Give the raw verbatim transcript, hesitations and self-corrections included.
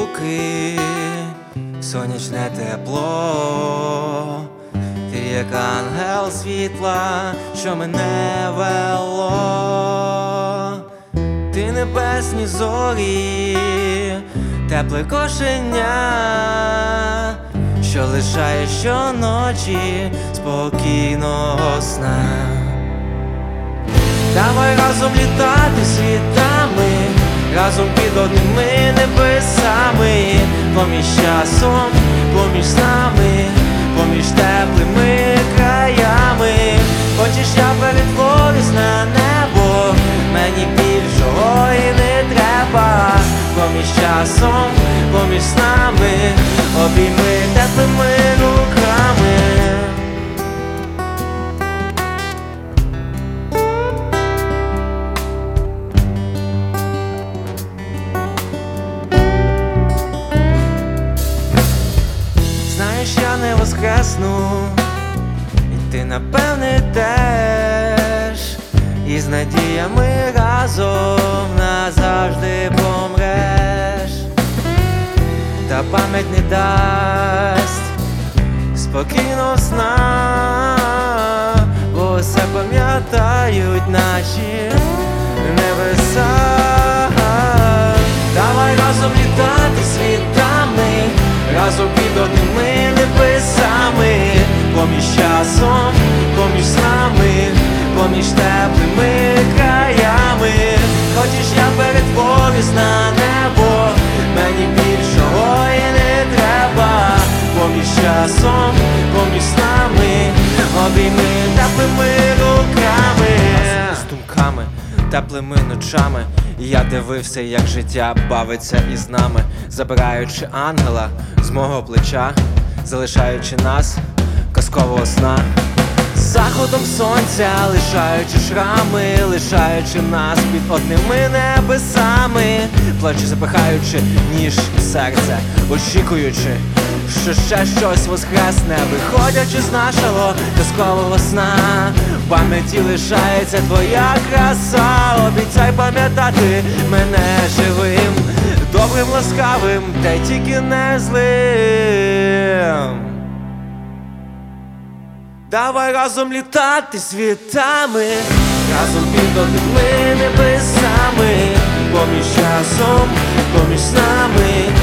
руки, сонячне тепло, ти як ангел світла, що мене вело, ти небесні зорі, тепле кошеня, що лишає щоночі спокійного сна. Давай разом літати світами, разом під одними небесами, поміж часом, поміж нами, поміж теплими краями. Хочеш, я перетворюсь на небо, мені більшого і не треба. Поміж часом, поміж нами, обійми теплими руками. Знаєш, я не воскресну, і ти, напевне, теж, і з надіями разом назавжди помреш. Та пам'ять не дасть спокійного сна, бо все пам'ятають наші небеса. Давай разом літати світами, разом під одними небесами, поміж часом, поміж нами, поміж теплими краями. Хочеш, я перетворюсь на небо, мені більшого і не треба. Поміж часом, поміж нами, обійми теплими руками. З думками, теплими ночами я дивився, як життя бавиться із нами, забираючи ангела з мого плеча, залишаючи нас казкового сна. Заходом сонця, лишаючи шрами, лишаючи нас під одними небесами, плачу запихаючи ніж в серце, очікуючи, що ще щось воскресне, виходячи з нашого казкового сна. В пам'яті лишається твоя краса, обіцяй пам'ятати мене живим, добрим, ласкавим, та тільки не злим. Давай разом літати світами, разом під одними небесами, поміж часом, поміж нами,